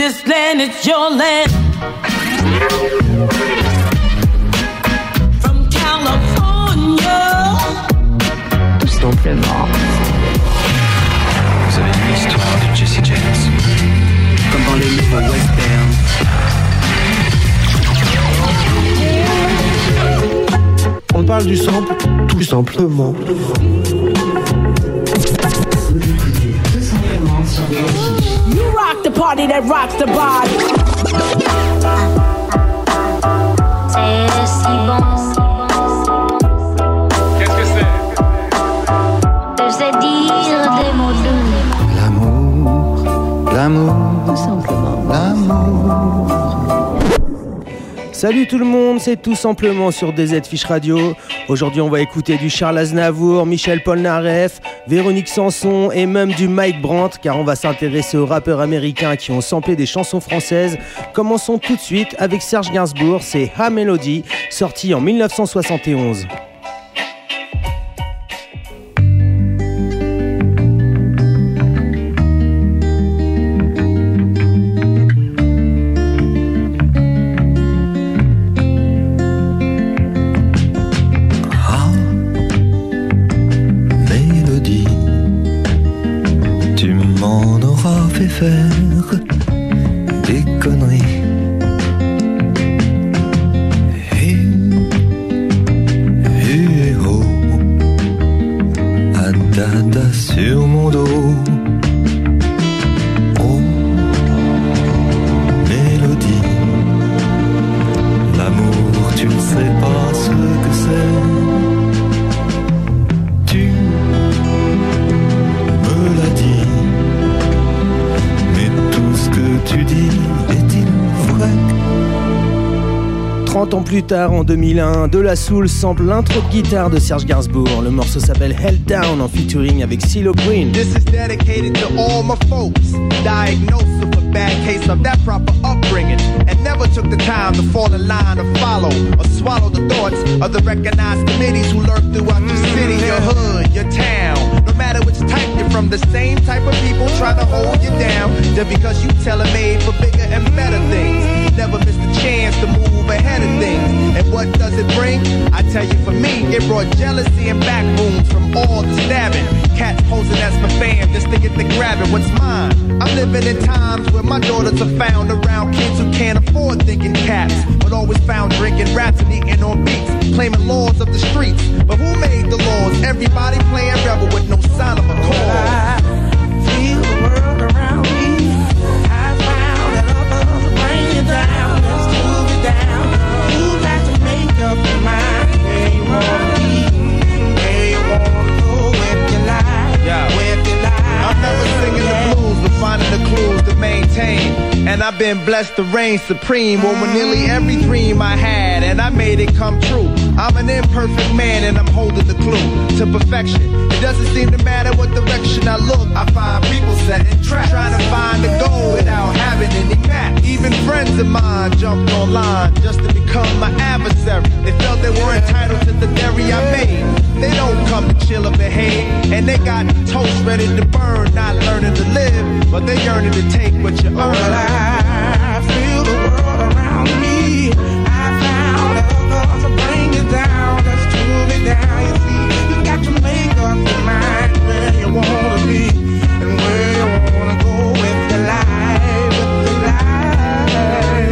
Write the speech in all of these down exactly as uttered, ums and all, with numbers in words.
This land is your land. From California. Tout simplement. Vous avez lu l'histoire de Jesse James? Comme dans les livres western. On parle du sample, tout simplement. You rock the party that rocks the body. C'est si bon. Qu'est-ce que c'est? De se dire des mots doux. L'amour, l'amour, Tout simplement. l'amour. Salut tout le monde, c'est tout simplement sur D Z Fish Radio. Aujourd'hui on va écouter du Charles Aznavour, Michel Polnareff, Véronique Sanson et même du Mike Brandt, car on va s'intéresser aux rappeurs américains qui ont samplé des chansons françaises. Commençons tout de suite avec Serge Gainsbourg, c'est Ha Melody, sorti en dix-neuf cent soixante et onze. Faire des conneries et et oh à dada sur mon dos. Oh mélodie, l'amour tu ne sais pas ce que c'est. Tu me l'as dit. Tu dis, est-il vrai? trente ans plus tard, en deux mille un, De La Soul sample l'intro de guitare de Serge Gainsbourg. Le morceau s'appelle Held Down en featuring avec CeeLo Green. This is dedicated to all my folks diagnosed with a bad case of that proper upbringing and never took the time to fall in line or follow or swallow the thoughts of the recognized committees who lurk throughout your city, your hood, your town. No matter which type you're from, the same type of people try to hold you down just because you tailor-made for bigger and better things. Never missed a chance to move ahead of things. And what does it bring? I tell you, for me, it brought jealousy and back wounds from all the stabbing. Cats posing as my fam just to get the grabbing. What's mine? I'm living in times where my daughters are found around kids who can't afford thinking caps, but always found drinking raps and eating on beats, claiming laws of the streets. But who made the laws? Everybody playing rebel with no sign of a cause. I feel the world around me. I found that others will bring you down. Just move it down. You got to make up your mind where you wanna be, where you wanna go with your life, Yeah. with your life. I'm never singing the blues, but finding the clues to maintain. And I've been blessed to reign supreme over nearly every dream I had, and I made it come true. I'm an imperfect man and I'm holding the clue to perfection. It doesn't seem to matter what direction I look. I find people setting traps, trying to find a goal without having any map. Even friends of mine jumped online just to become my adversary. They felt they were entitled to the dairy I made. They don't come to chill or behave, and they got toast ready to burn, not learning to live, but they yearning to take what you earn. Well, I feel the world around me. I found that others will bring you down. Just move it down. You see, you got to make up your mind where you wanna be and where you wanna go with your life, with your life.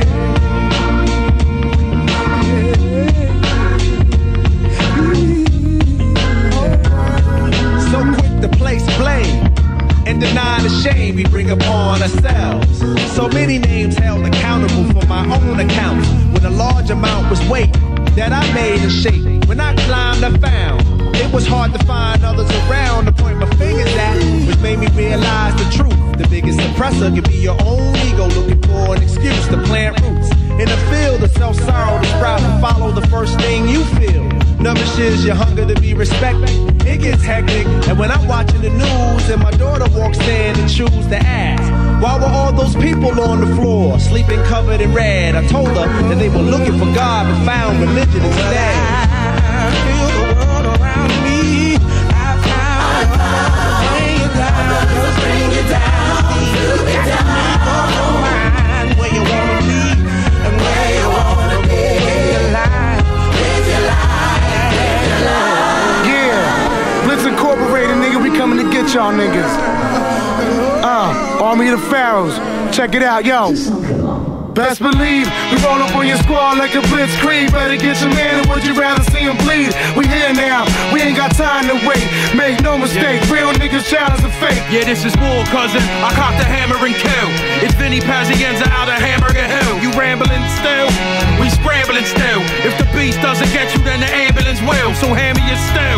So quick to place blame and deny the shame we bring upon ourselves. So many names held accountable for my own accounts, when a large amount was weight that I made and shaped. When I climbed, I found it was hard to find others around to point my fingers at, which made me realize the truth. The biggest suppressor can be your own ego, looking for an excuse to plant roots in a field of self-sorrow to sprout and follow the first thing you feel. Nourishes your hunger to be respected. It gets hectic, and when I'm watching the news and my daughter walks in and chooses to ask, why were all those people on the floor, sleeping covered in red? I told her that they were looking for God but found religion instead. I feel the world around me. I found that others will bring you down. Just bring you down. Move it down. Make up your mind goes. Check it out, yo. Best believe we roll up on your squad like a blitzkrieg. Better get your man, or would you rather see him bleed? We here now, we ain't got time to wait. Make no mistake, real niggas challenge the fake. Yeah, this is war, cousin. I cock the hammer and kill. It's Vinny Pazienza out of Hamburger Hill. You rambling still? We scrambling still. If the beast doesn't get you, then the ambulance will. So hand me your still.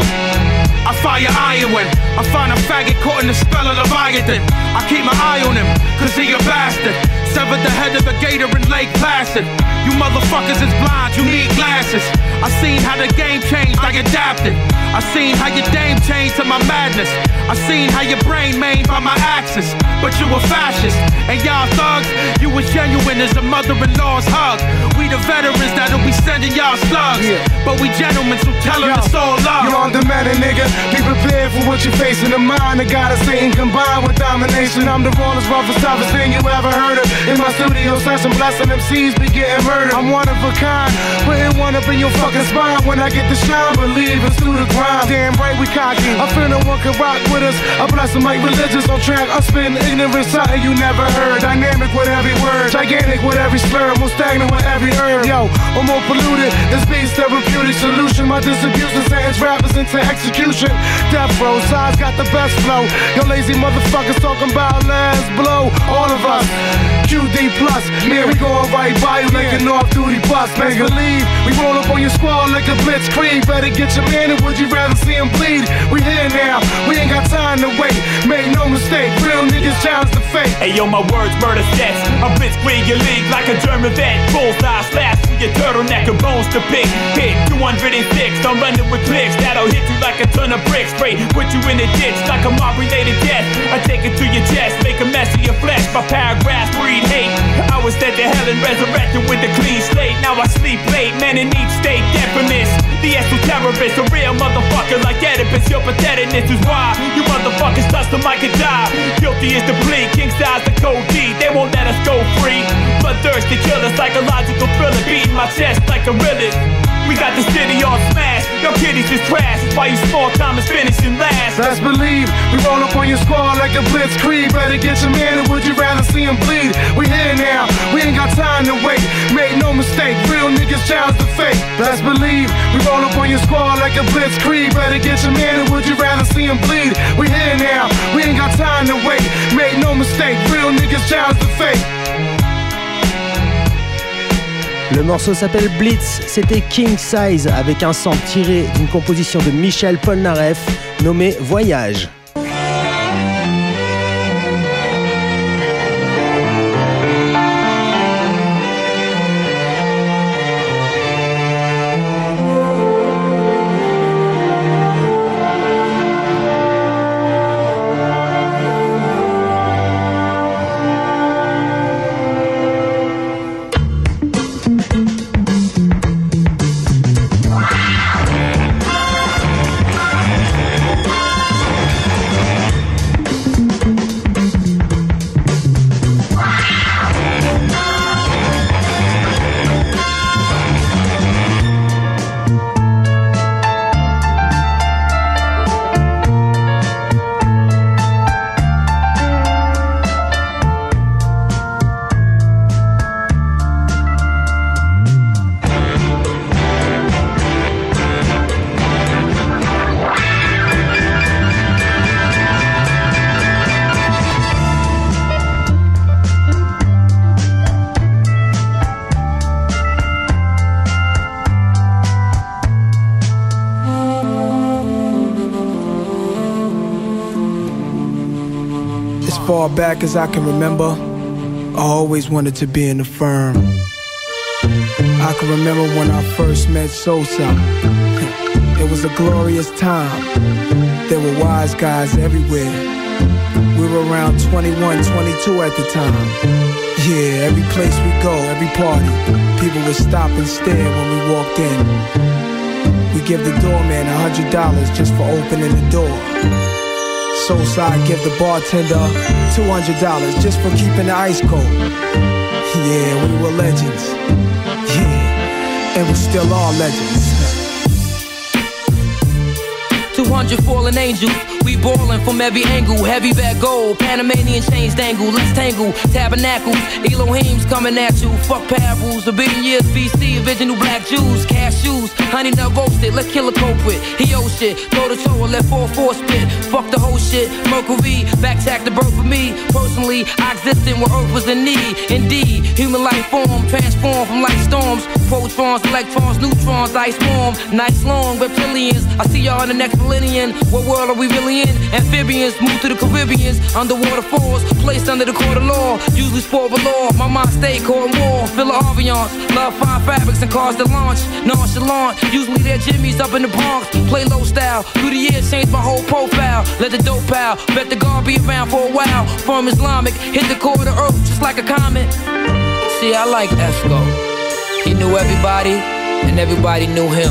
I fire iron when I find a faggot caught in the spell of Leviathan. I keep my eye on him, cause he a bastard. Severed the head of the gator in Lake Placid. You motherfuckers is blind, you need glasses. I seen how the game changed, I adapted. I seen how your dame changed to my madness. I seen how your brain made by my axis. But you a fascist, and y'all thugs, you was genuine as a mother-in-law's hug. We the veterans that'll be sending y'all slugs, yeah. But we gentlemen, so tell them it's all love. You on the matter, nigga, be prepared for what you're facing. The mind, the God of Satan combined with domination. I'm the rawest, roughest, toughest thing you ever heard of. In my studio session, blessing M Cs be getting murdered. I'm one of a kind, putting one up in your fucking spine. When I get the shine, believe it's through the grind. Damn right, we cocky. I feel no one can rock with us. I bless them like religious on track. I spin ignorant, something you never heard. Dynamic with every word, gigantic with every slur, more stagnant with every herb. Yo, I'm more polluted. This beat's therapeutic solution. My distribution sentence rappers into execution. Death row, size got the best flow. Yo, lazy motherfuckers talking about last blow. All of us, Q D plus. Man, we going right by you like an off-duty bus. Best believe we roll up on your squad like a blitzkrieg. Better get your man, or would you rather see him bleed? We here now, we ain't got time to wait. Make no mistake, real niggas challenge the fate. Hey yo, my words murder sets. I blitzkrieg your league like a German vet. Bullseye slash with your turtleneck and bones to pick. Hit two hundred six, I'm running with clicks that'll hit you like a ton of bricks. Straight, put you in a ditch like a mob-related death. I take it to your chest, make a mess of your flesh. My paragraphs breed hate. I was sent to hell and resurrected with a clean slate. Now I sleep late, man in each state, infamous. The esoterrorist, a real motherfucker like Oedipus. Your patheticness is why you motherfuckers touch the mic and die. Guilty is the plea, king size the code D. They won't let us go free. Bloodthirsty killer, psychological thriller, beating my chest like a realist. We got the city all smashed. Your kiddies is trash. That's why you small time is finishing last. Best believe we roll up on your squad like a blitzkrieg. Better get your man, or would you rather see him bleed? We here now, we ain't got time to wait. Make no mistake, real niggas challenge the fate. Best believe we roll up on your squad like a blitzkrieg. Better get your man, or would you rather see him bleed? We here now, we ain't got time to wait. Make no mistake, real niggas challenge the fate. Le morceau s'appelle Blitz, c'était King Size avec un sample tiré d'une composition de Michel Polnareff nommée Voyage. Far back as I can remember, I always wanted to be in the firm. I can remember when I first met Sosa. It was a glorious time. There were wise guys everywhere. We were around twenty-one, twenty-two at the time. Yeah, every place we go, every party, people would stop and stare when we walked in. We give the doorman a hundred dollars just for opening the door. Sosa, I give the bartender two hundred dollars just for keeping the ice cold. Yeah, we were legends. Yeah, and we still are legends. two hundred fallen angels We ballin' from every angle, heavy bag gold, Panamanian chains dangle, let's tangle, tabernacles, Elohim's coming at you, fuck parables, a billion years B C, original black Jews, cashews, honey nut roasted, let's kill a culprit, he owe shit, throw the toe and let four four spit, fuck the whole shit, Mercury, backtack the birth for me, personally, I existed when Earth was in need, indeed, human life form, transform from light storms, protons, electrons, neutrons, ice warm, nice long, reptilians, I see y'all in the next millennium, what world are we really in? Amphibians, move to the Caribbeans, underwater falls, placed under the court of law, usually sport with law, my mind stay caught in war, feel the ambiance, love fine fabrics and cars that launch, nonchalant, usually they're Jimmy's up in the Bronx, play low style, through the years change my whole profile, let the dope pal, bet the guard be around for a while, from Islamic, hit the core of the earth just like a comet, see I like Esco, he knew everybody, and everybody knew him.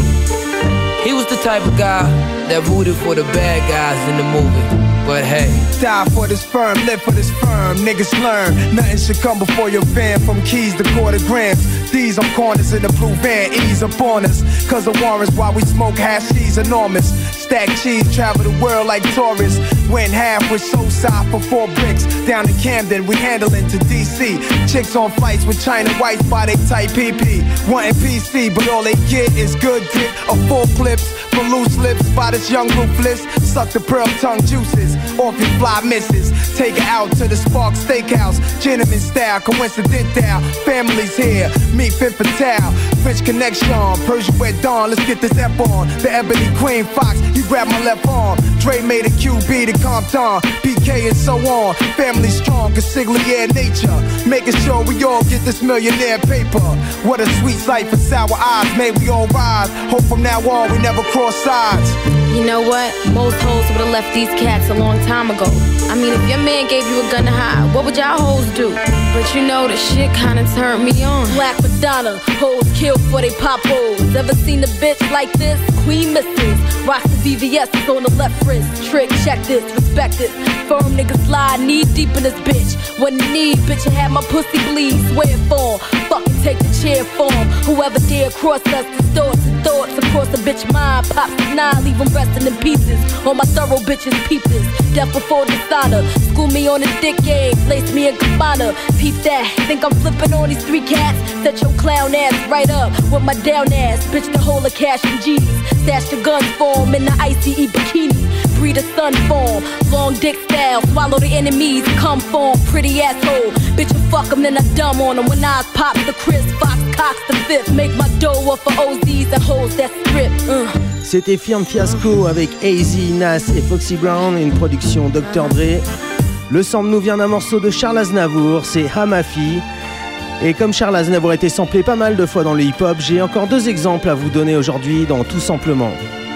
He was the type of guy that rooted for the bad guys in the movie. But hey, die for this firm, live for this firm. Niggas learn, nothing should come before your van. From keys to quarter grams. These are corners in the blue van, ease up on us. Cause the warrants while we smoke hashies enormous. Stack cheese, travel the world like tourists. Went half with Soulside for four bricks. Down in Camden, we handling to D C. Chicks on flights with China whites by they tight P P. Wanting P C, but all they get is good dick or full clips. From loose lips by this young ruthless. Suck the pearl tongue juices off your fly misses. Take her out to the Spark Steakhouse. Gentleman style, coincidental. Family's here, meet Femme Fatale. French connection, Persian Wet Dawn. Let's get this F on. The Ebony Queen Fox, you grab my left arm. Dre made a Q B to Compton. P K and so on. Family strong, consigliere nature. Making sure we all get this millionaire paper. What a sweet sight for sour eyes. May we all rise. Hope from now on we never cross sides. You know what? Most hoes would've left these cats a long time ago. I mean, if your man gave you a gun to hide, what would y'all hoes do? But you know, the shit kinda turned me on. Black Madonna, hoes killed for they pop hoes. Ever seen a bitch like this? Queen Missus rocks the V V S on the left wrist. Trick, check this, respect it. Firm niggas slide knee deep in this bitch. When you need, bitch, you have my pussy bleed. Swear for, fucking take the chair form. Whoever dare cross us, distorts and thoughts across the bitch mind. Pops the nine, leave them resting in pieces. All my thorough bitches peep this. Death before dishonor. School me on the dick game, place me in Cabana. Peep that, think I'm flipping on these three cats. Set your clown ass right up with my down ass. Bitch, the whole of cash and G's. Stash the guns for 'em in the I C E bikini. Breed a sun form, long dick style. Swallow the enemies, come form. Pretty asshole, bitch, you fuck 'em, then I dumb on 'em. When I pop the Chris Fox, Cox the fifth. Make my dough up for O Z's and hoes that strip. uh. C'était Firm Fiasco avec A Z, Nas et Foxy Brown, une production docteur Dre. Le sample nous vient d'un morceau de Charles Aznavour, c'est Hamafi. Et comme Charles Aznavour a été samplé pas mal de fois dans le hip-hop, j'ai encore deux exemples à vous donner aujourd'hui dans Tout Simplement.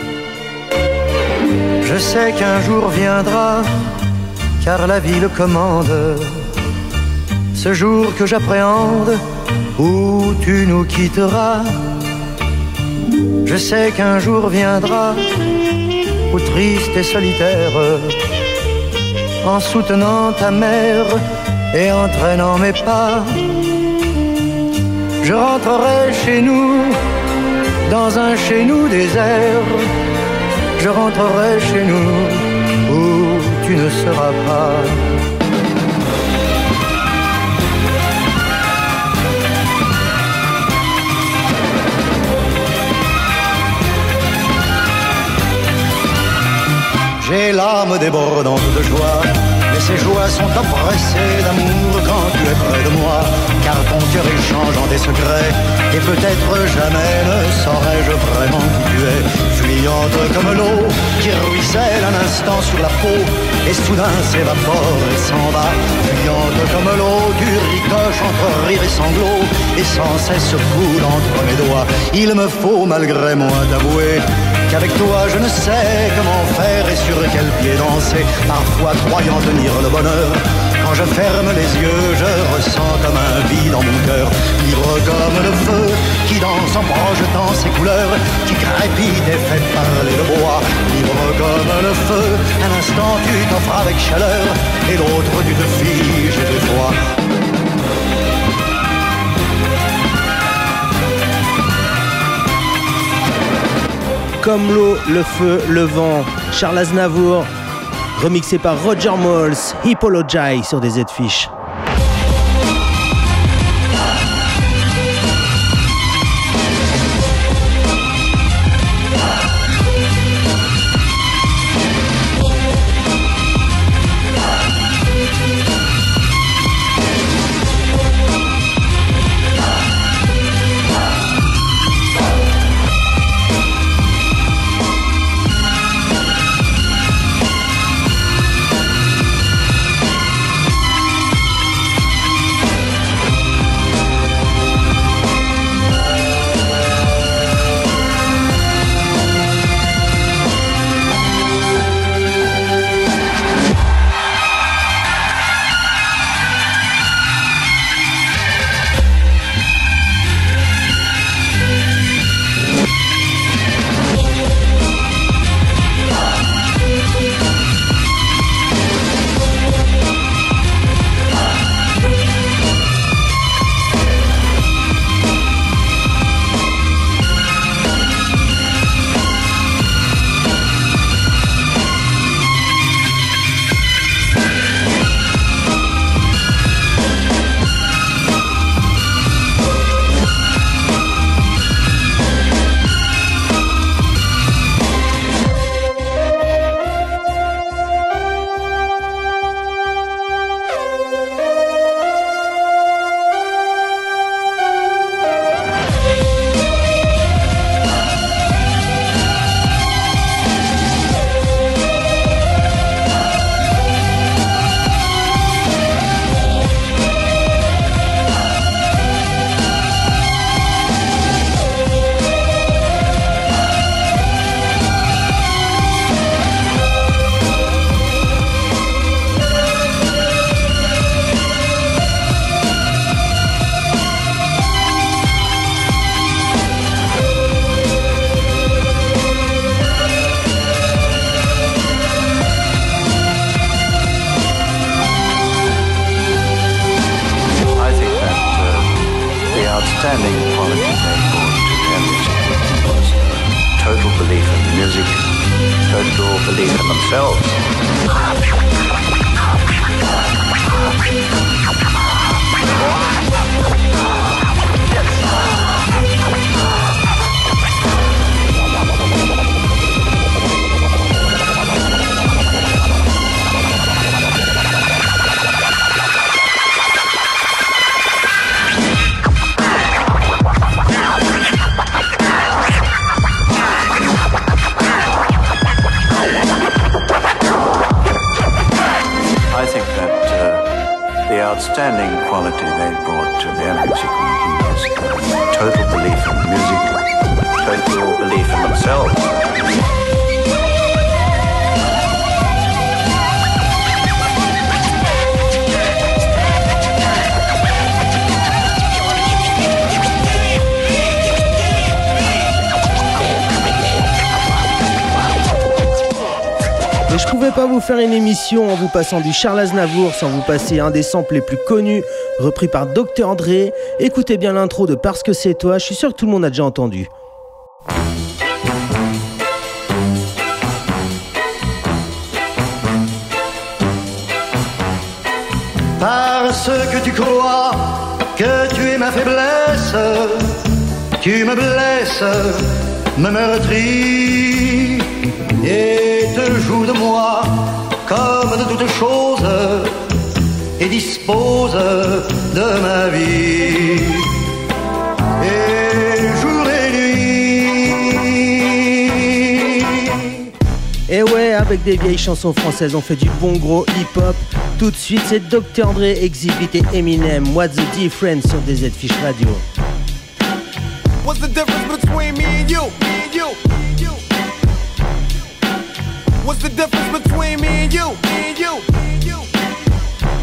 Je sais qu'un jour viendra, car la vie le commande. Ce jour que j'appréhende, où tu nous quitteras. Je sais qu'un jour viendra, où triste et solitaire, en soutenant ta mère et en traînant mes pas, je rentrerai chez nous, dans un chez nous désert. Je rentrerai chez nous, où tu ne seras pas. J'ai l'âme débordante de joie, mais ces joies sont oppressées d'amour quand tu es près de moi. Car ton cœur est changeant des secrets, et peut-être jamais ne saurais-je vraiment qui tu es. Fuyante comme l'eau qui ruisselle un instant sur la peau, et soudain s'évapore et s'en va. Fuyante comme l'eau du ricoche entre rire et sanglots, et sans cesse coule entre mes doigts. Il me faut malgré moi t'avouer qu'avec toi je ne sais comment faire et sur quel pied danser. Parfois croyant tenir le bonheur, quand je ferme les yeux je ressens comme un vide dans mon cœur. Libre comme le feu qui danse en projetant ses couleurs, qui crépite et fait parler le bois. Libre comme le feu, un instant tu t'offres avec chaleur, et l'autre tu te figes et de froid. Comme l'eau, le feu, le vent, Charles Aznavour remixé par Roger Moles, Apologize sur des Z-Fish. outstanding quality they brought to their music was total belief in the music, total belief in themselves. Outstanding quality they brought to their music making was uh, total belief in the music, total belief in themselves. Mais je pouvais pas vous faire une émission en vous passant du Charles Aznavour sans vous passer un des samples les plus connus, repris par docteur Dre. Écoutez bien l'intro de Parce que c'est toi, je suis sûr que tout le monde a déjà entendu. Parce que tu crois que tu es ma faiblesse, tu me blesses, me meurtris et te joues de moi comme de toutes choses et dispose de ma vie. Et jour et nuit. Et ouais, avec des vieilles chansons françaises, on fait du bon gros hip-hop. Tout de suite, c'est docteur Dre, Exhibit et Eminem. What's the difference sur D Z Fish Radio? What's the difference between me and you? Me and you? you? What's the difference between me and you? Me and you? you?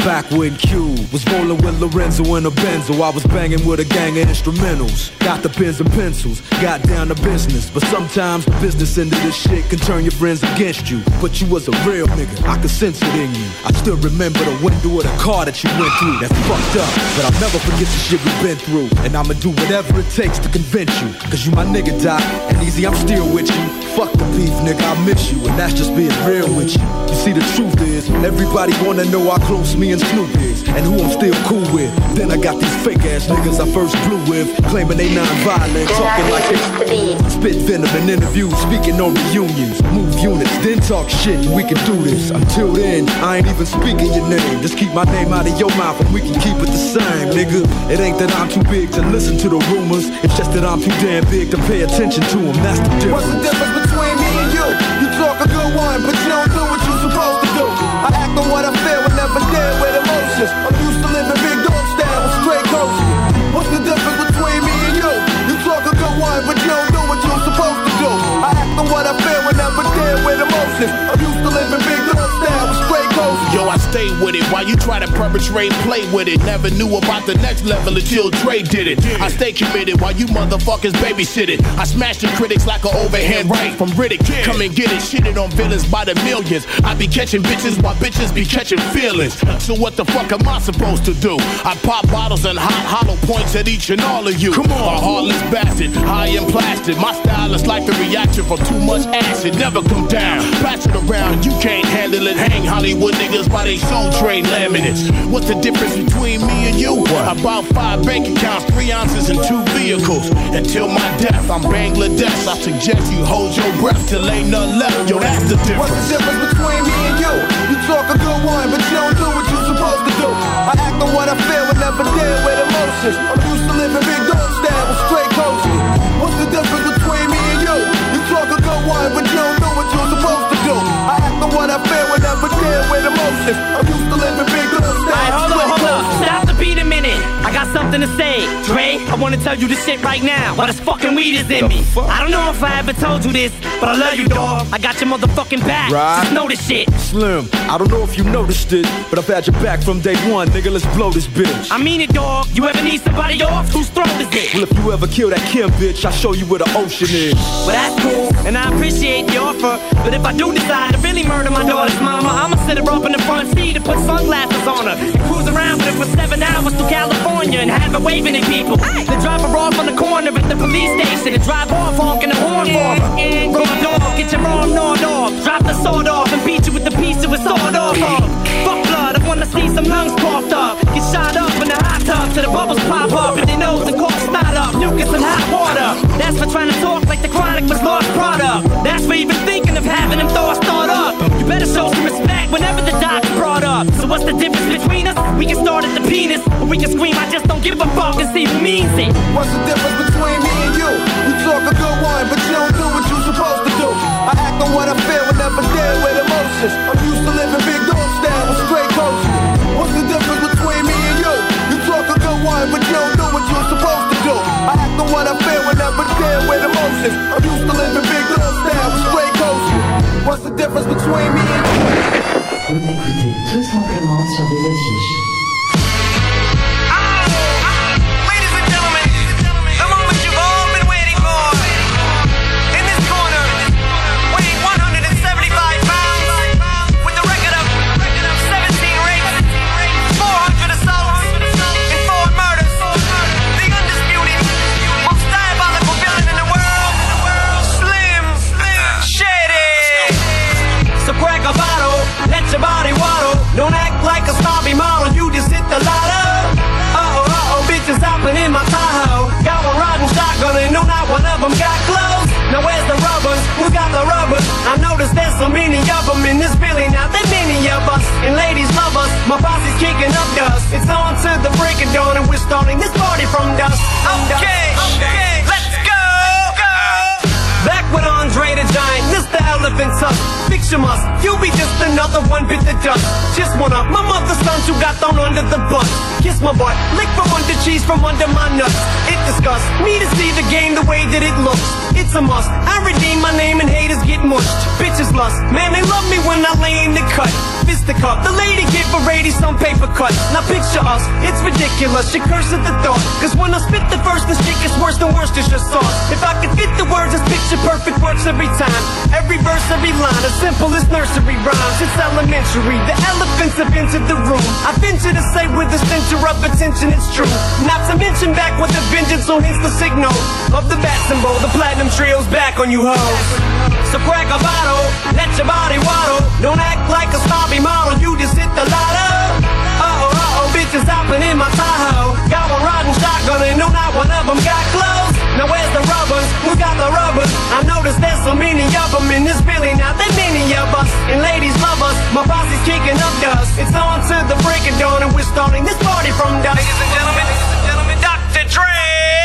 back when Q was rolling with Lorenzo in a Benzo. I was banging with a gang of instrumentals. Got the pens and pencils, got down to business. But sometimes the business end of this shit can turn your friends against you. But you was a real nigga, I could sense it in you. I still remember the window of the car that you went through. That's fucked up, but I'll never forget the shit we've been through. And I'ma do whatever it takes to convince you. Cause you my nigga, Doc, and easy, I'm still with you. Fuck the beef, nigga, I miss you. And that's just being real with you. You see, the truth is, everybody wanna know how close me and Snoop is, and who I'm still cool with. Then I got these fake ass niggas I first blew with, claiming they non-violent, talking like they spit venom in interviews, speaking on reunions, move units, then talk shit, and we can do this. Until then, I ain't even speaking your name. Just keep my name out of your mouth and we can keep it the same, nigga. It ain't that I'm too big to listen to the rumors, it's just that I'm too damn big to pay attention to them. That's the difference. What's the difference between me and you? You talk a good one, but you don't do what you're supposed to do. I act on what I feel and never deal with emotions. I'm used to living big dog style with straight coaches. What's the difference between me and you? You talk a good one, but you don't do what you're supposed to do. I act on what I feel and never deal with emotions. I'm used to living big dog style with straight coaches. Yo, I stay with it while you try to perpetrate, play with it. Never knew about the next level until Dre did it. I stay committed while you motherfuckers babysit it. I smash the critics like an overhand right from Riddick. Come and get it, shitted on villains by the millions. I be catching bitches while bitches be catching feelings. So what the fuck am I supposed to do? I pop bottles and hot hollow points at each and all of you. Come on, a heartless bastard, high and plastic. My style is like the reaction from too much acid. Never come down, pass it around. You can't handle it. Hang Hollywood niggas by they soul train laminates. What's the difference between me and you? What? About five bank accounts, three ounces, and two vehicles. Until my death, I'm Bangladesh. I suggest you hold your breath till ain't none left. Yo, that's the difference. What's the difference between me and you? You talk a good one, but you don't do what you're supposed to do. I act on what I feel and never deal with emotions. I'm used to living big dog style with straight coaches. What's the difference between me and you? You talk a good one, but you don't do what you're supposed to do. I act on what I feel and never deal with emotions. I'm used to living big dog style. Alright, hold up, hold up. Stop the beat a minute. I got something to say. Dre, I wanna tell you this shit right now. While this fucking weed is in me. Fuck? I don't know if I ever told you this, but I love you, dog. I got your motherfucking back. Right. Just know this shit. Slim, I don't know if you noticed it, but I've had your back from day one. Nigga, let's blow this bitch. I mean it, dog. You ever need somebody off? Whose throat is it? Well, if you ever kill that Kim bitch, I'll show you where the ocean is. Well, that's cool, and I appreciate the offer. But if I do decide to really murder my daughter's mama, I'ma sit her up in the front seat and put sunglasses on her and cruise around with her for seven hours to California and have her waving at people. Then drop her off on the corner at the police station and drive off honking the horn for her. Raw dog, get your arm gnawed off. Drop the sword off and beat you with the piece it was sawed off of. Fuck blood, I wanna see some lungs coughed up. Get shot up in the hot tub till the bubbles pop up and their nose and cough snot up. Nuking some hot water. That's for trying to talk like the Chronic was lost product. That's for even thinking of having them thoughts thought up. You better show some respect whenever the doc's brought up. So what's the difference between us? We can start at the penis, or we can scream, I just don't give a fuck and see who means it. What's the difference between me and you? You talk a good one, but you don't do what you're supposed to do. I act on what I feel and never deal with emotions. I'm used to living big dog style with straight coaches. What's the difference between me and you? You talk a good one, but you don't do what you're supposed to do. I act on what I feel and never deal with emotions. I'm used to living big dog style with straight coaches. What's the difference between me and you? Vous écoutez tout simplement sur des affiches. Don't act like a snobby model, you just hit the lotto. Uh-oh, uh-oh, bitches hopping in my Tahoe. Got one riding shotgun and no, not one of them got clothes. Now where's the rubbers? Who got the rubbers? I noticed there's so many of them in this building. Now there many of us, and ladies love us. My posse's kicking up dust. It's on to the break of dawn and we're starting this party from dusk. Okay, okay, let's go, go. Back with Andre the Giant, Mister Elephant Tusk. Picture us, you be just another one bit of dust. Just one of my mother's sons who got thrown under the bus. Kiss my butt, lick from under cheese from under my nuts. It disgusts me to see the game the way that it looks. It's it's a must. I redeem my name and haters get mushed. Bitches lust, man, they love me when I lay in the cut. Fisticuff, the lady get Brady some paper cut. Now picture us, it's ridiculous, you curse at the thought. Cause when I spit the verse, the shit gets worse than Worcestershire sauce. If I could fit the words, it's picture perfect works every time. Every verse, every line, as simple as nursery rhymes. It's elementary, the elephants have entered the room. I venture to say with a stencher of attention, it's true. Not to mention back with a vengeance, so hence the signal of the bat symbol. The platinum trio's back on you hoes. So crack a bottle, let your body waddle. Don't act like a snobby model, you just hit the lotto. Uh-oh, uh-oh, bitches hopping in my Tahoe. Got one riding shotgun and no, not one of them got clothes. Now where's the rubbers? Who got the rubbers? I noticed there's so many of them in this building. Now there many of us, and ladies love us. My posse's kicking up dust. It's on to the break of dawn, and we're starting this party from dusk. Ladies and gentlemen, ladies and gentlemen, Doctor Dre.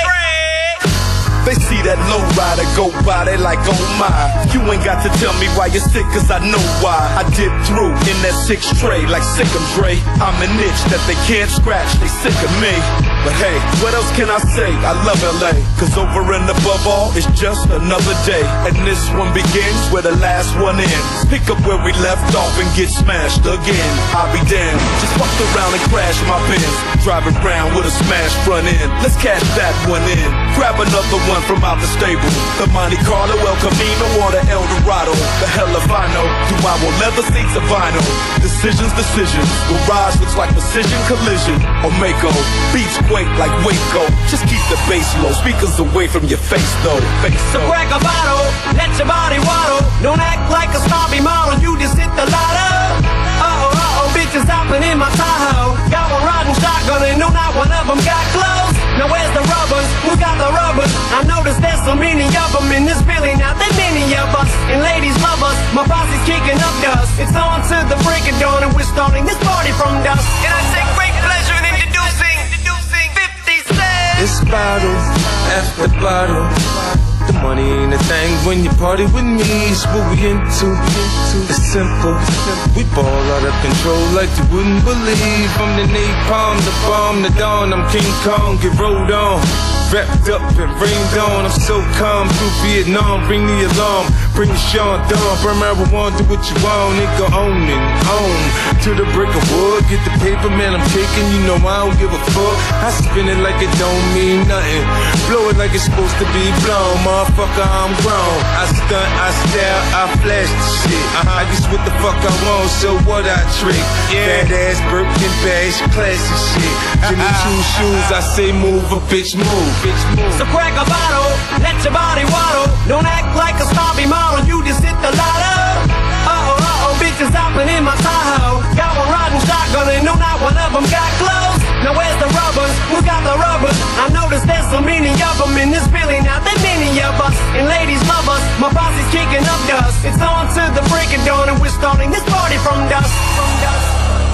They see that low rider go by, they like, oh my. You ain't got to tell me why you're sick, cause I know why. I dip through in that six tray like Sick'em Dre. I'm an itch that they can't scratch, they sick of me. But hey, what else can I say? I love L A, cause over and above all, it's just another day. And this one begins where the last one ends. Pick up where we left off and get smashed again. I'll be damned, just fucked around and crashed my Benz. Driving around with a smashed front end. Let's cash that one in. Grab another one from out the stable. The Monte Carlo, El Camino, or the El Dorado. The hell if I know. Do I want leather seats or vinyl? Decisions, decisions. Garage looks like precision collision. Or Mako. Beats quake like Waco. Just keep the bass low. Speakers away from your face though. Face so crack a bottle, let your body waddle. Don't act like a snobby model, you just hit the lotto. Uh-oh, uh-oh, bitches hopping in my Tahoe. Got one riding shotgun and no, not one of them got clothes. Now where's the rubbers? Who got the rubbers? I noticed there's so many of them in this building. Now there many of us, and ladies love us. My posse's kicking up dust. It's on to the break of dawn, and we're starting this party from dusk. And I take great pleasure in introducing, introducing fifty cent. It's bottle after bottle. The money ain't a thing when you party with me. It's what we into. It's simple. We ball out of control like you wouldn't believe. I'm the napalm, the bomb, the dawn. I'm King Kong, get rolled on. Wrapped up and rained on. I'm so calm through Vietnam. Bring the alarm, bring the Sean Dawn. Burn marijuana, do what you want. Nigga, own it, own. To the brick of wood, get the paper, man, I'm taking. You know I don't give a fuck. I spin it like it don't mean nothing. Blow it like it's supposed to be blown. Motherfucker, I'm grown. I stunt, I style, I flash the shit. Uh-huh. I guess what the fuck I want, so what I trick. Yeah. Bad ass Birkin bags, classy shit. Jimmy Choo shoes, I say move, a bitch move. So crack a bottle, let your body waddle. Don't act like a snobby model, you just hit the lotto. Uh-oh, uh-oh, bitches hopping in my Tahoe. Got one riding shotgun and no, not one of them got clothes. Now where's the rubbers? Who got the rubbers? I noticed there's so many of them in this building. Now there many of us, and ladies love us. My posse's kicking up dust. It's on to the break of dawn, and we're starting this party from dusk. From dusk.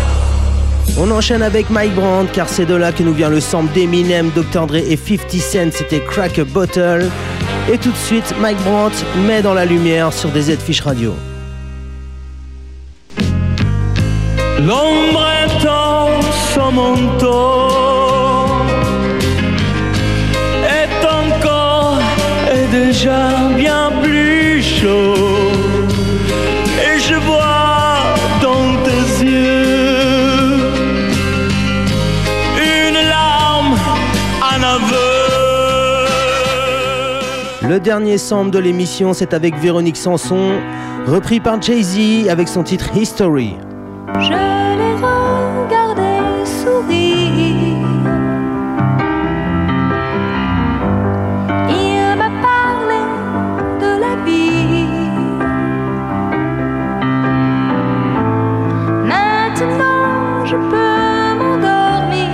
On enchaîne avec Mike Brandt, car c'est de là que nous vient le sample d'Eminem, docteur Dre et fifty cent, c'était Crack a Bottle. Et tout de suite, Mike Brandt met dans la lumière sur D Z Fish Radio. L'ombre intense manteau est encore et déjà bien plus chaud, et je vois dans tes yeux une larme, un aveu. Le dernier sample de l'émission, c'est avec Véronique Sanson, repris par Jay-Z avec son titre History. Je l'ai regardé sourire. Il m'a parlé de la vie. Maintenant je peux m'endormir.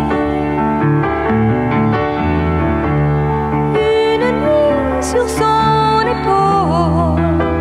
Une nuit sur son épaule.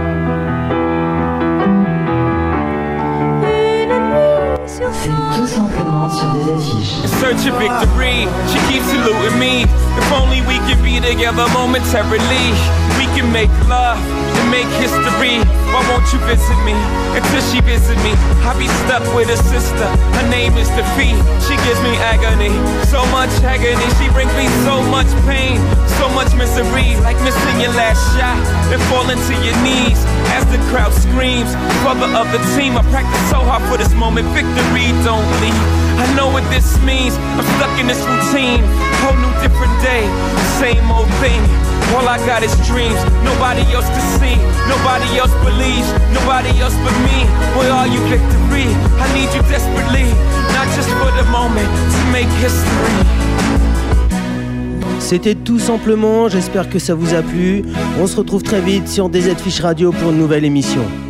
Tout simplement sur des affiches. In search of victory, she keeps eluding me. If only we could be together momentarily. We can make love and make history. Why won't you visit me? Until she visit me, I be stuck with a sister. Her name is Defeat. She gives me agony, so much agony. She brings me so much pain, so much misery. Like missing your last shot, then falling to your knees as the crowd screams. Father of the team, I practice so hard for this moment. Victory don't leave. I know what this means. I'm stuck in this routine. Whole new different day, same old thing. All I got is dreams. Nobody else can see. Nobody else believes. Nobody else but me. Where are you, victory? I need you desperately. Not just for the moment, to make history. C'était tout simplement, j'espère que ça vous a plu. On se retrouve très vite sur D Z Fish Radio pour une nouvelle émission.